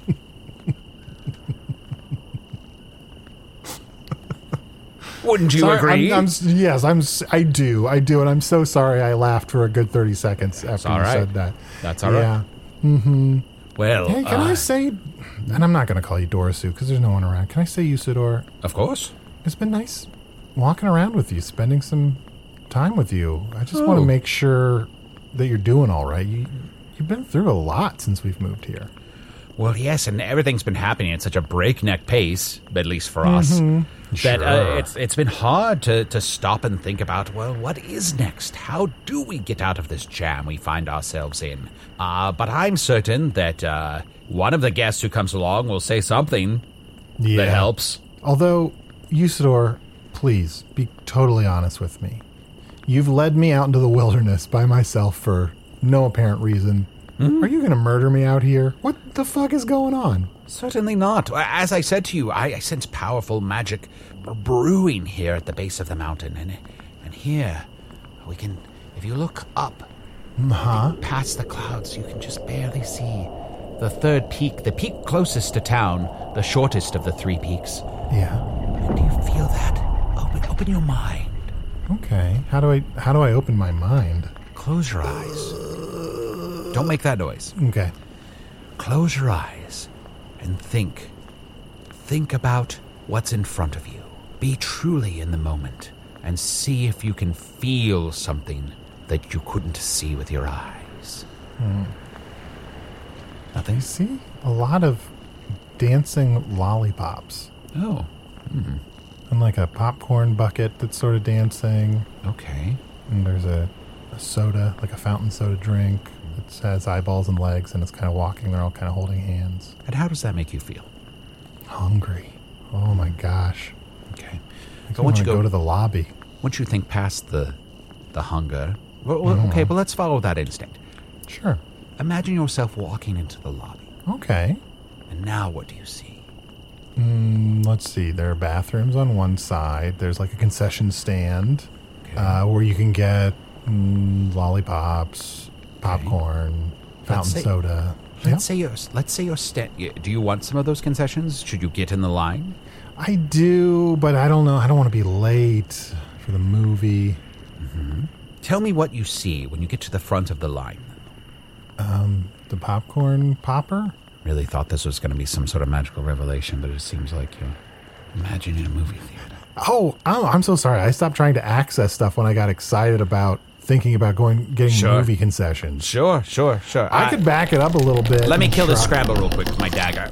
Wouldn't you sorry, agree? I'm, I'm, yes, I'm. I do. I do, and I'm so sorry. I laughed for a good thirty seconds after you right. said that. That's all right. Yeah. Mm-hmm. Well, hey, can uh, I say? And I'm not going to call you Dorsu because there's no one around. Can I say Usador? Of course. It's been nice walking around with you, spending some time with you. I just oh. want to make sure that you're doing all right. You, you've been through a lot since we've moved here. Well, yes, and everything's been happening at such a breakneck pace, at least for us, mm-hmm. that sure. uh, it's it's been hard to, to stop and think about, well, what is next? How do we get out of this jam we find ourselves in? Uh, but I'm certain that uh, one of the guests who comes along will say something yeah. that helps. Although, Usador, please, be totally honest with me. You've led me out into the wilderness by myself for no apparent reason. Mm-hmm. Are you going to murder me out here? What the fuck is going on? Certainly not. As I said to you, I, I sense powerful magic brewing here at the base of the mountain. And and here, we can, if you look up, uh-huh. past the clouds, you can just barely see the third peak, the peak closest to town, the shortest of the three peaks. Yeah. And do you feel that? Open, open your mind. Okay. How do I, how do I open my mind? Close your eyes. Don't make that noise. Okay. Close your eyes and think. Think about what's in front of you. Be truly in the moment and see if you can feel something that you couldn't see with your eyes. Hmm. Nothing? I see a lot of dancing lollipops. Oh. Hmm. And like a popcorn bucket that's sort of dancing. Okay. And there's a, a soda, like a fountain soda drink. It has eyeballs and legs, and it's kind of walking. They're all kind of holding hands. And how does that make you feel? Hungry. Oh, my gosh. Okay. I want to go, go to the lobby. Once you think past the the hunger... Well, mm-hmm. Okay, but let's follow that instinct. Sure. Imagine yourself walking into the lobby. Okay. And now what do you see? Mm, let's see. There are bathrooms on one side. There's like a concession stand okay. uh, where you can get mm, lollipops... popcorn, okay. fountain say, soda. Let's yep. say you're. Let's say you're. Sta- do you want some of those concessions? Should you get in the line? I do, but I don't know. I don't want to be late for the movie. Mm-hmm. Tell me what you see when you get to the front of the line. Um, the popcorn popper. Really thought this was going to be some sort of magical revelation, but it seems like you're imagining a movie theater. Oh, oh, I'm so sorry. I stopped trying to access stuff when I got excited about. Thinking about going getting sure. movie concessions. Sure, sure, sure. I, I could back it up a little bit. Let me kill try. this scramble real quick with my dagger.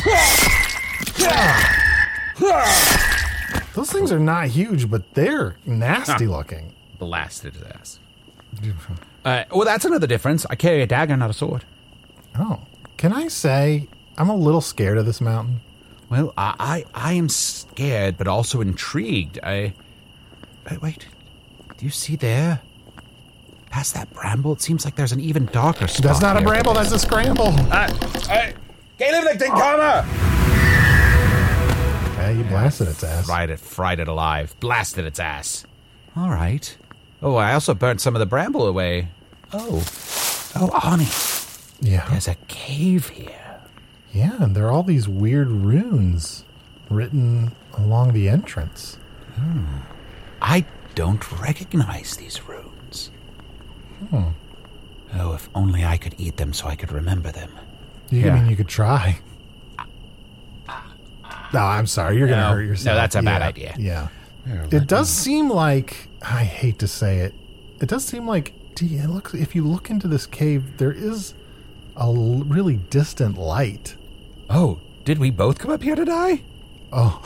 Those things are not huge, but they're nasty huh. looking. Blasted his ass. Uh, well, that's another difference. I carry a dagger, not a sword. Oh. Can I say I'm a little scared of this mountain? Well, I I, I am scared, but also intrigued. I... Wait, wait. Do you see there? Past that bramble, it seems like there's an even darker spot. That's not here. a bramble, that's a scramble. Uh, uh, Caleb Lichten, Connor! Yeah, you blasted its ass. Fried it, fried it alive. Blasted its ass. All right. Oh, I also burnt some of the bramble away. Oh. Oh, Arnie. Yeah. There's a cave here. Yeah, and there are all these weird runes written along the entrance. Hmm. I don't recognize these runes. Hmm. Oh, if only I could eat them so I could remember them. You Yeah. mean you could try? No, I'm sorry. You're going to No, hurt yourself. no, that's a bad Yeah, idea. Yeah. Here, It let does me- seem like, I hate to say it, it does seem like, do you look, if you look into this cave, there is a l- really distant light. Oh, did we both come up here to die? Oh.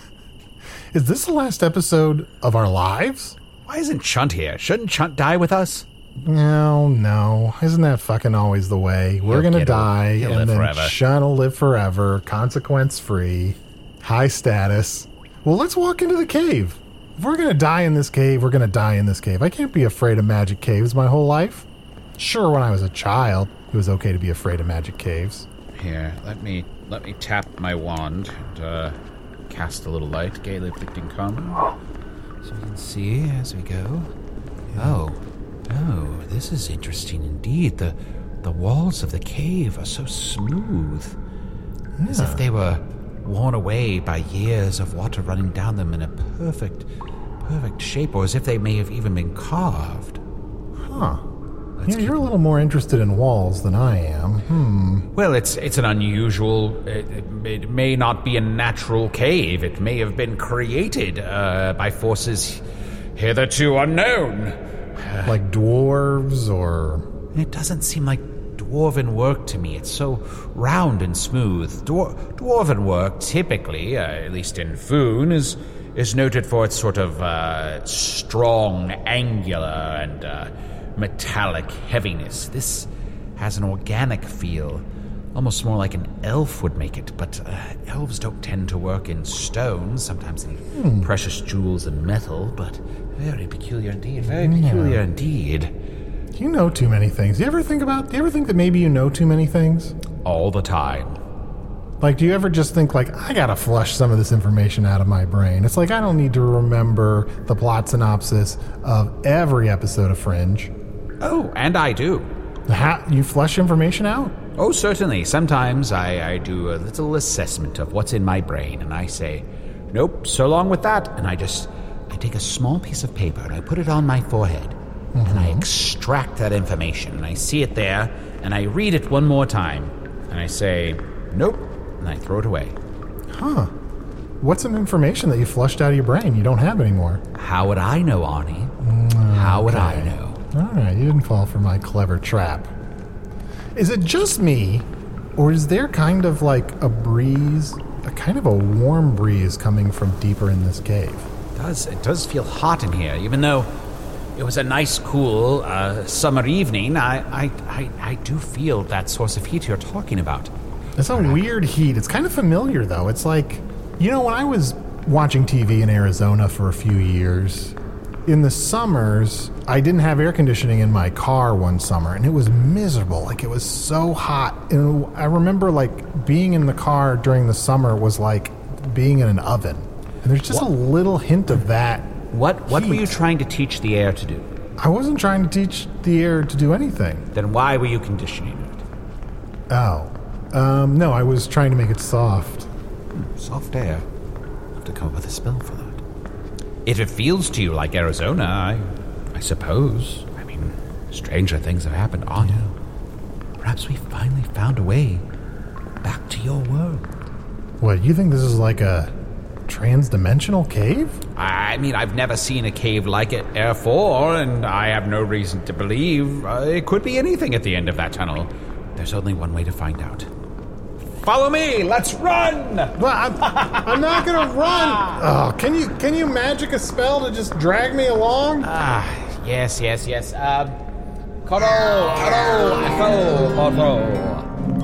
Is this the last episode of our lives? Why isn't Chunt here? Shouldn't Chunt die with us? No, no. Isn't that fucking always the way? We're He'll going to get die, old. He'll and live then forever. Sean will live forever, consequence-free, high status. Well, let's walk into the cave. If we're going to die in this cave, we're going to die in this cave. I can't be afraid of magic caves my whole life. Sure, when I was a child, it was okay to be afraid of magic caves. Here, let me let me tap my wand and uh, cast a little light, gaily afflicting common, so we can see as we go. Oh, oh, this is interesting indeed. The the walls of the cave are so smooth, as if they were worn away by years of water running down them in a perfect, perfect shape, or as if they may have even been carved. Huh. Let's Yeah, keep- you're a little more interested in walls than I am. Hmm. Well, it's it's an unusual. It, it, it may not be a natural cave. It may have been created uh, by forces hitherto unknown. Like dwarves or... It doesn't seem like dwarven work to me. It's so round and smooth. Dwar- dwarven work, typically, uh, at least in Foon, is is noted for its sort of uh, strong, angular, and uh, metallic heaviness. This has an organic feel, almost more like an elf would make it. But uh, elves don't tend to work in stone. Sometimes in Hmm. precious jewels and metal. But very peculiar indeed. Very peculiar indeed. You know too many things. You ever think about... Do you ever think that maybe you know too many things? All the time. Like, do you ever just think, like, I gotta flush some of this information out of my brain? It's like I don't need to remember the plot synopsis of every episode of Fringe. Oh, and I do. How, you flush information out? Oh, certainly. Sometimes I, I do a little assessment of what's in my brain, and I say, nope, so long with that. And I just, I take a small piece of paper and I put it on my forehead, and I extract that information, and I see it there, and I read it one more time, and I say, nope, and I throw it away. Huh. What's some information that you flushed out of your brain you don't have anymore? How would I know, Arnie? How would I know? All right, you didn't fall for my clever trap. Is it just me, or is there kind of like a breeze, a kind of a warm breeze coming from deeper in this cave? It does, it does feel hot in here, even though it was a nice, cool uh, summer evening. I, I, I, I do feel that source of heat you're talking about. It's a weird heat. It's kind of familiar, though. It's like, you know, when I was watching T V in Arizona for a few years, in the summers, I didn't have air conditioning in my car one summer, and it was miserable. Like, it was so hot. And I remember, like, being in the car during the summer was like being in an oven. And there's just What? a little hint of that. What, what were you Heat. trying to teach the air to do? I wasn't trying to teach the air to do anything. Then why were you conditioning it? Oh. Um, no, I was trying to make it soft. Soft air. I'll have to come up with a spell for that. If it feels to you like Arizona, I, I suppose. I mean, stranger things have happened on you. Perhaps we finally found a way back to your world. What, you think this is like a trans-dimensional cave? I mean, I've never seen a cave like it before, and I have no reason to believe uh, it could be anything at the end of that tunnel. There's only one way to find out. Follow me! Let's run! Well, I'm, I'm not gonna run. Oh, can you can you magic a spell to just drag me along? Ah, yes, yes, yes. Um, Coro, Coro, Afro, Otro.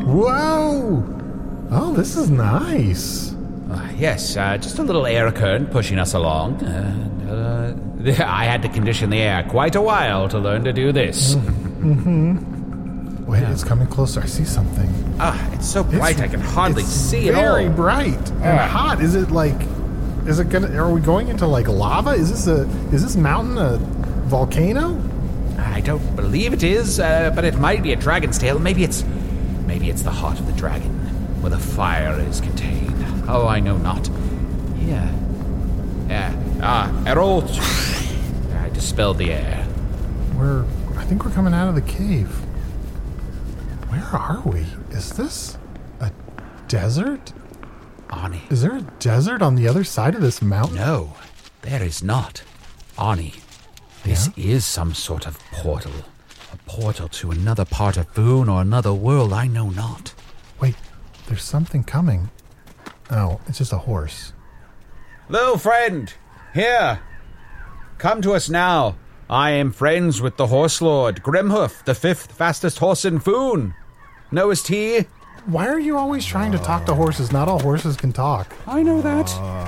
Whoa! Oh, this is nice. Uh, yes, uh, just a little air current pushing us along. And, uh, I had to condition the air quite a while to learn to do this. Mm-hmm. Wait, it's coming closer. I see something. Ah, it's so bright I can hardly it's see it all. Very bright and Ah. hot. Is it like? Is it gonna? Are we going into like lava? Is this a? Is this mountain a volcano? I don't believe it is, uh, but it might be a dragon's tail. Maybe it's, maybe it's the heart of the dragon. where the fire is contained. Oh, I know not. Here. Yeah. Ah, Errol. I dispelled the air. We're, I think we're coming out of the cave. Where are we? Is this a desert? Ani. Is there a desert on the other side of this mountain? No, there is not. Ani, this Yeah? is some sort of portal. A portal to another part of Foon or another world I know not. Wait, there's something coming. Oh, it's just a horse. Little friend, here. Come to us now. I am friends with the Horse Lord, Grimhoof, the fifth fastest horse in Foon. Knowest he? Why are you always trying to talk to horses? Not all horses can talk. I know that.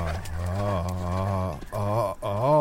Oh, oh,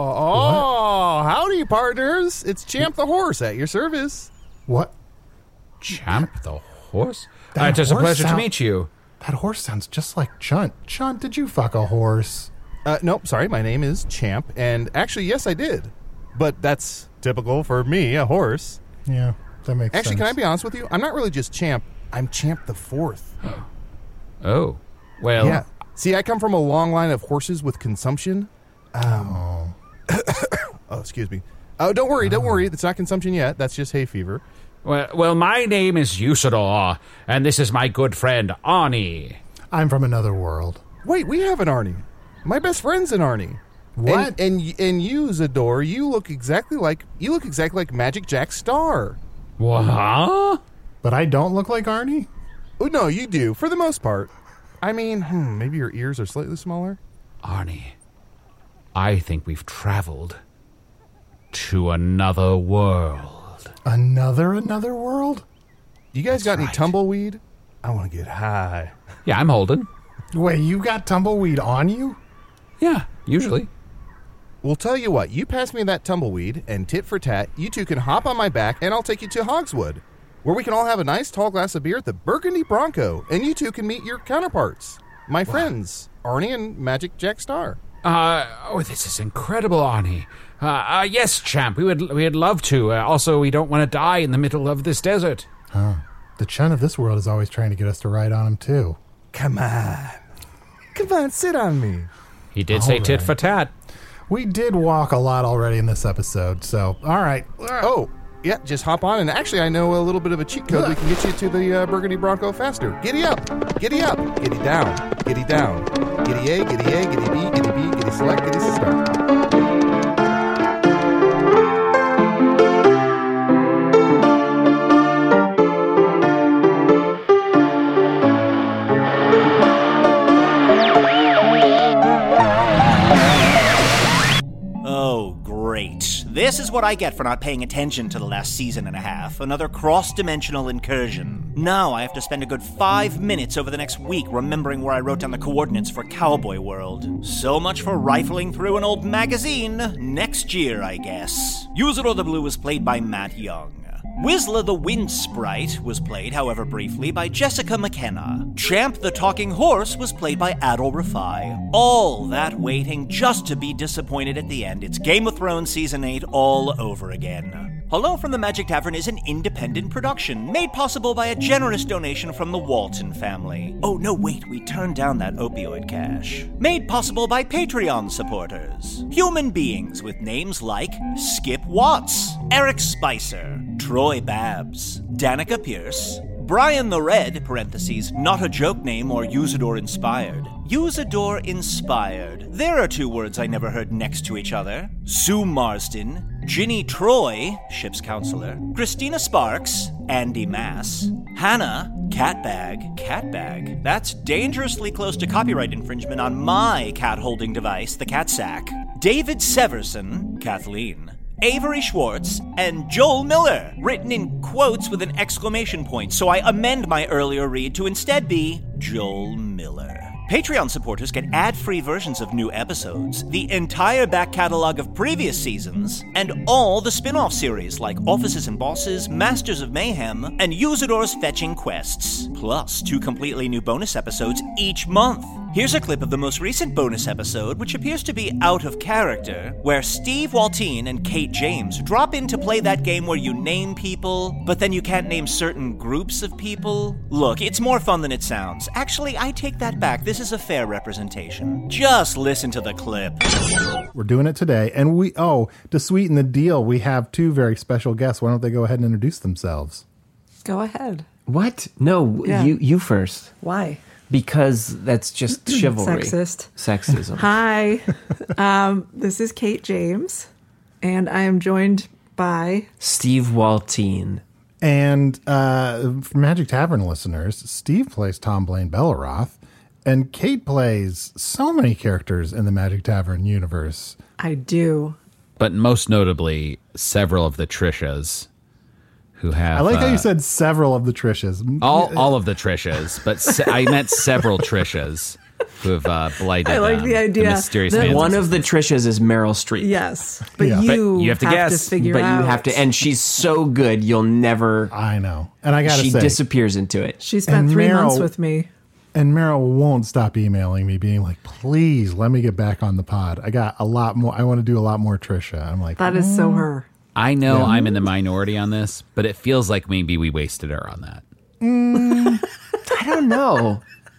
oh, howdy, partners. It's Champ the Horse at your service. What? Champ the horse? That Uh, it is a horse pleasure to sound- meet you. That horse sounds just like Chunt. Chunt, did you fuck a horse? Uh, nope, sorry, my name is Champ, and actually, yes, I did. But that's typical for me, a horse. Yeah, that makes Actually, sense. can I be honest with you? I'm not really just Champ. I'm Champ the Fourth. Oh, well, Yeah. See, I come from a long line of horses with consumption. Um, oh. oh, excuse me. Oh, don't worry, don't worry. It's not consumption yet. That's just hay fever. well, well, my name is Usador, and this is my good friend, Ani. I'm from another world. Wait, we have an Arnie. My best friend's an Arnie. What? And and, and you, Zador, you look exactly like you look exactly like Magic Jack Star. What? But I don't look like Arnie? Oh no, you do for the most part. I mean, hmm, maybe your ears are slightly smaller. Arnie, I think we've traveled to another world. Another another world? You guys got any right. tumbleweed? I want to get high. Yeah, I'm holding. Wait, you got tumbleweed on you? Yeah, usually. Well, tell you what, you pass me that tumbleweed, and tit for tat, you two can hop on my back, and I'll take you to Hogswood, where we can all have a nice tall glass of beer at the Burgundy Bronco, and you two can meet your counterparts, my friends, Arnie and Magic Jack Star. Uh, oh, this is incredible, Arnie. Uh, uh, yes, champ, we would we'd love to. Uh, also, we don't want to die in the middle of this desert. Huh. The Chun of this world is always trying to get us to ride on him, too. Come on. Come on, sit on me. He did say tit right. for tat. We did walk a lot already in this episode, so, all right. Oh, yeah, just hop on, and actually I know a little bit of a cheat code. We can get you to the uh, Burgundy Bronco faster. Giddy up, giddy up, giddy down, giddy down. Giddy A, giddy A, giddy B, giddy B, giddy select, giddy start. Oh, great. This is what I get for not paying attention to the last season and a half. Another cross-dimensional incursion. Now I have to spend a good five minutes over the next week remembering where I wrote down the coordinates for Cowboy World. So much for rifling through an old magazine. Next year, I guess. Usador the Blue was played by Matt Young. Whistler the Wind Sprite was played, however briefly, by Jessica McKenna. Champ the Talking Horse was played by Adol Rafai. All that waiting just to be disappointed at the end. It's Game of Thrones Season eight all over again. Hello from the Magic Tavern is an independent production made possible by a generous donation from the Walton family. Oh, no, wait, we turned down that opioid cash. Made possible by Patreon supporters. Human beings with names like Skip Watts, Eric Spicer, Troy Babs, Danica Pierce, Brian the Red, parentheses, not a joke name or Usador inspired. Usador inspired. There are two words I never heard next to each other. Sue Marsden, Ginny Troy, ship's counselor, Christina Sparks, Andy Mass, Hannah, Catbag, Catbag. That's dangerously close to copyright infringement on my cat-holding device, the cat sack. David Severson, Kathleen, Avery Schwartz, and Joel Miller, written in quotes with an exclamation point, so I amend my earlier read to instead be Joel Miller. Patreon supporters get ad-free versions of new episodes, the entire back catalog of previous seasons, and all the spin-off series like Offices and Bosses, Masters of Mayhem, and Usador's Fetching Quests, plus two completely new bonus episodes each month. Here's a clip of the most recent bonus episode, which appears to be out of character, where Steve Waltine and Kate James drop in to play that game where you name people, but then you can't name certain groups of people. Look, it's more fun than it sounds. Actually, I take that back. This is a fair representation. Just listen to the clip. We're doing it today, and we, oh, to sweeten the deal, we have two very special guests. Why don't they go ahead and introduce themselves? Go ahead. What? No, Yeah. you you first. Why? Because that's just chivalry. Sexist. Sexism. Hi. um, this is Kate James, and I am joined by... Steve Waltine. And uh, for Magic Tavern listeners, Steve plays Tom Blaine Belleroth, and Kate plays so many characters in the Magic Tavern universe. I do. But most notably, several of the Trishas who have... I like how uh, you said several of the Trishas. all, all of the Trishas, but se- I meant several Trishas who have uh, blighted I like um, the idea mysterious that man. One of the Trishas is Meryl Streep. Yes, but Yeah. you, But you have to guess. to figure But out. you have to, and she's so good, you'll never. I know. And I got to She say, disappears into it. She spent And three Meryl- months with me. and Meryl won't stop emailing me being like, please let me get back on the pod. I got a lot more. I want to do a lot more Trisha. I'm like, That is so her. I know Yeah. I'm in the minority on this, but it feels like maybe we wasted her on that. I don't know.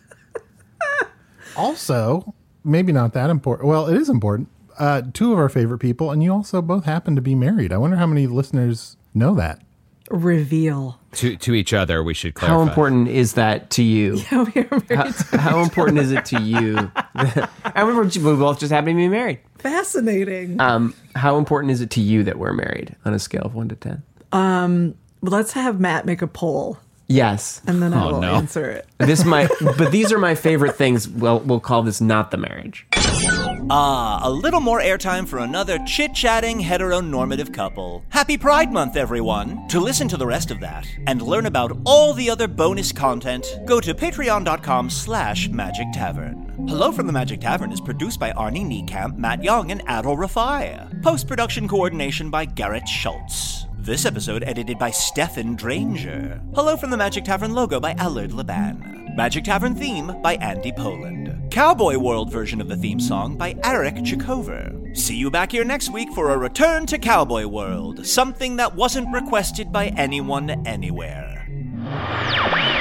also, maybe not that important. Well, it is important. Uh, two of our favorite people, and you also both happen to be married. I wonder how many listeners know that. Reveal. To to each other, we should clarify. How important is that to you? Oh, we are married. How, how important is it to you? I remember we both just happened to be married. Fascinating. Um, how important is it to you that we're married on a scale of one to ten? Well, let's have Matt make a poll, Yes. and then I Oh, will no. answer it. This might, but these are my favorite things. Well, we'll call this not the marriage. Ah, a little more airtime for another chit-chatting heteronormative couple. Happy Pride Month, everyone! To listen to the rest of that and learn about all the other bonus content, go to patreon.com slash Magic Tavern. Hello from the Magic Tavern is produced by Arnie Niekamp, Matt Young, and Adol Rafai. Post-production coordination by Garrett Schultz. This episode edited by Stefan Dranger. Hello from the Magic Tavern logo by Allard Laban. Magic Tavern theme by Andy Poland. Cowboy World version of the theme song by Eric Chikover. See you back here next week for a return to Cowboy World, something that wasn't requested by anyone anywhere.